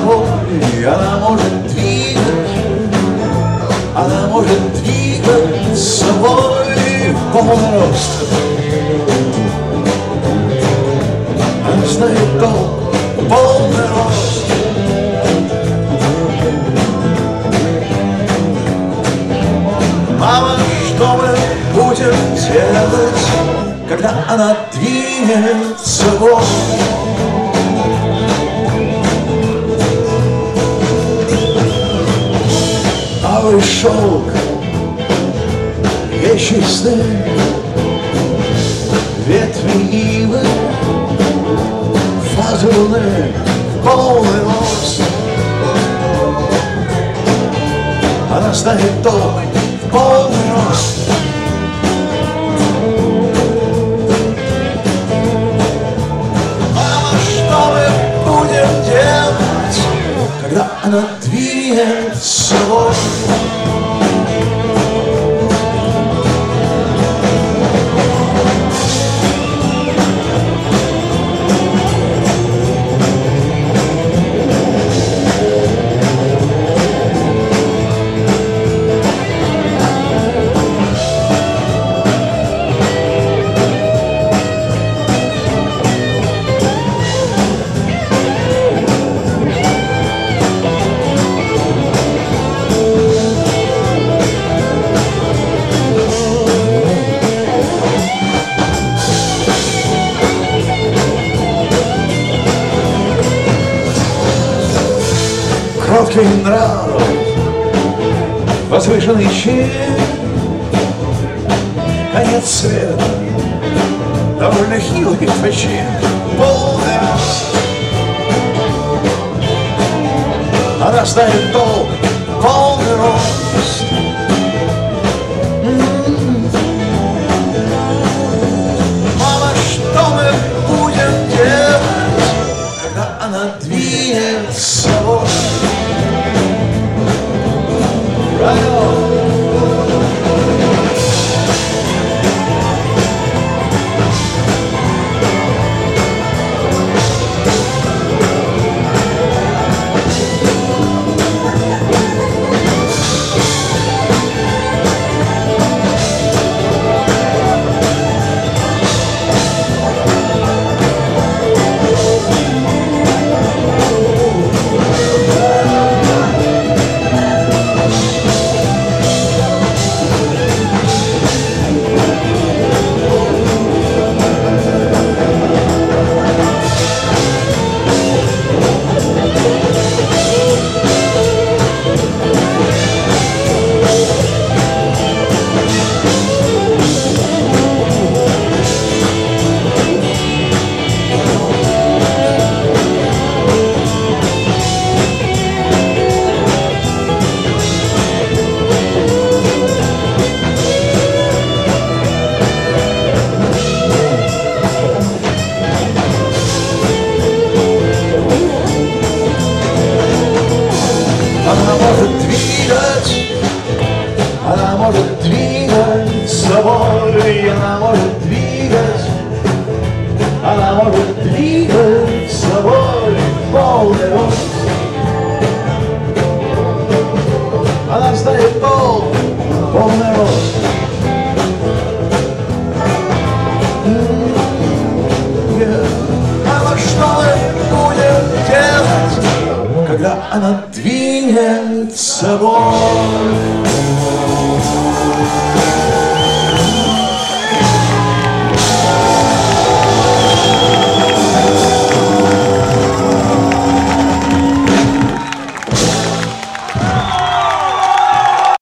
собой. Она может двигать, она может двигать с собой в полный рост. Она знает толк в полный рост. Мама, что мы будем делать, когда она двинет с собой? Алый шелк, ей чисты ветви ивы, фазы луны в полный рост. Она знает толк в полный рост. Мама, что мы будем делать, когда она двинет с собой? Кроткий нрав, возвышенный чин, конец света, довольно хилый почин, полный рост. Она знает толк, полный рост. Мама, что мы будем делать, когда она двинет с собой? Она может двигать, она может двигать с собой, она может двигать, она может двигать с собой в полный рост. Она знает толк, полный рост. Мама, что мы будем делать, когда она двигает?